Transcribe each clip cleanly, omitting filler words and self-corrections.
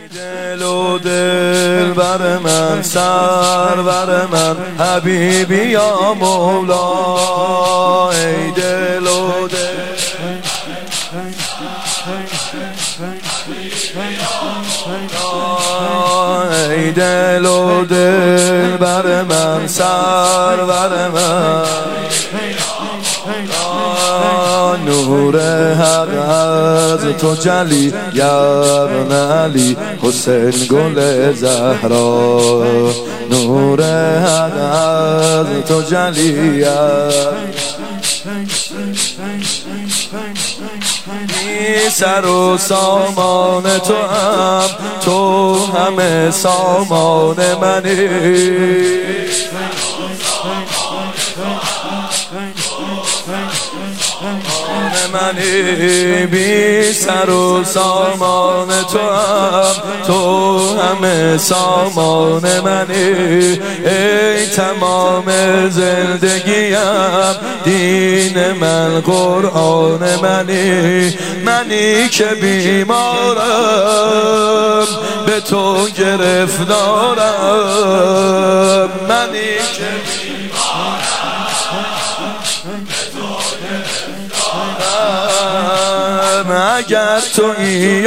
دل و دل بر من، سرور من، حبیبی یا مولا. ای دل و دل ای دل و دل بر من، سرور من، نور حق از تو جلی، یبن علی حسین گل زهرا. نور حق از تو جلی، بی سر و سامان تو هم، تو همه سامان منی. منی بی سر و سامان تو هم، تو همه سامان منی. ای تمام زندگیم دین من، قرآن منی. منی که بیمارم به تو گرفتارم، منی که اگر تو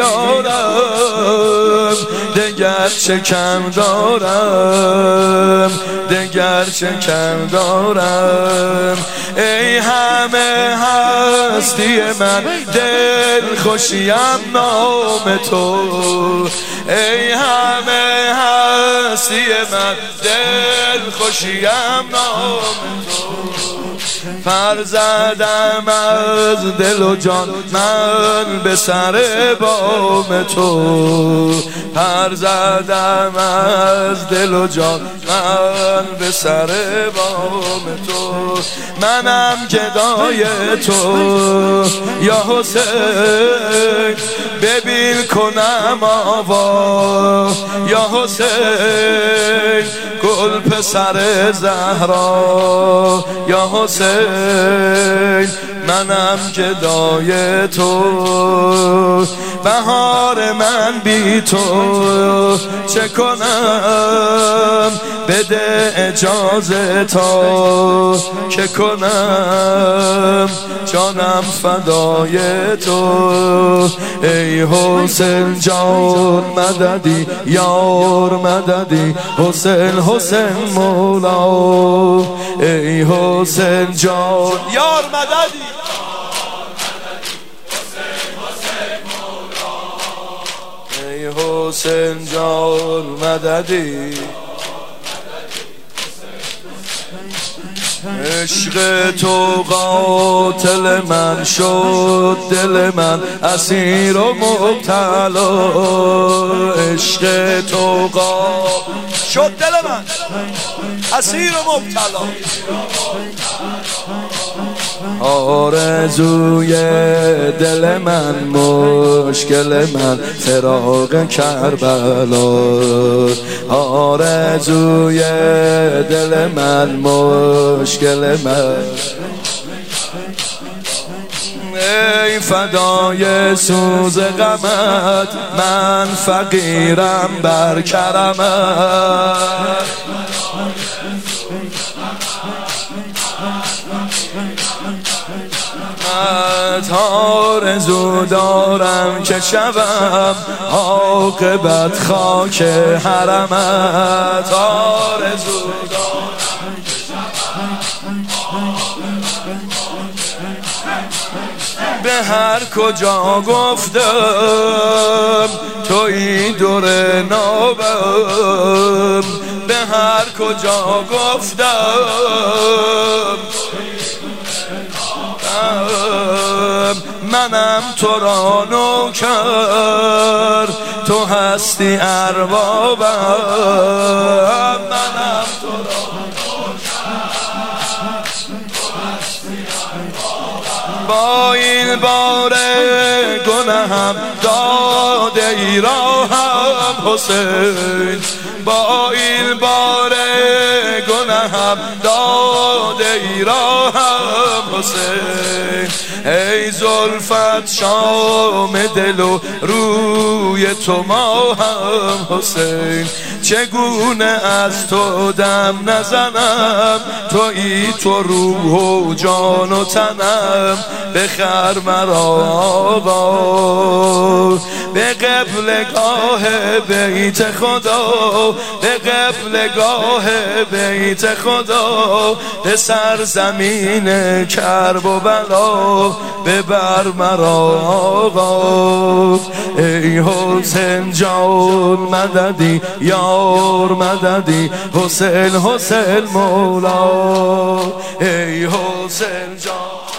یارم دگر چه کم دارم، دگر چه کم دارم. ای همه هستی من، دل خوشیم نام تو. ای همه هستی من، دل خوشیم نام تو. پر زدم از دل و جان من به سر بام تو. پر زدم از دل و جان من به سر بام تو. منم گدای تو یا حسین، ببین کنم آوا یا حسین. گل پسر زهرا یا حسین، منم گدای تو. بهار من بی تو چه کنم، بده اجازه تا که کنم جانم فدای تو. ای حسین جان مددی، یار مددی، حسین حسین مولا. ای حسین جان یار مددی، ای حسین جان مددی. عشق تو قاتل من شد، دل من اسیر و مبتلا. عشق تو قاتل شد، دل من اسیر و مبتلا. آرزوی دل من، مشکل من فراق کربلا. آرزوی دل من، مشکل من. ای فدای سوز غمت، من فقیرم بر کرمت. آرزو دارم که شوم عاقبت خاک حرمت. آرزو دارم که شوم به هر کجا گفتم تویی دور نابم. به هر کجا گفتم منم تو را نوکر، تو هستی اربابم. منم تو را نوکر، تو هستی اربابم. با این بار گناهم داده ای راهم حسین. با این بار گناهم داده ای راهم حسین. ای زلفت شام دل و روی تو ما هم حسین، چگونه از تو دم نزنم، تویی تو روح و جان و تنم، بخر مرا آقا به قبلگاه بیت خدا، به قبلگاه بیت خدا، به سرزمین کرب و بلا ببر مرا آقا. ای حسین جان مددی یار مددی، حسین حسین مولا، ای حسین جان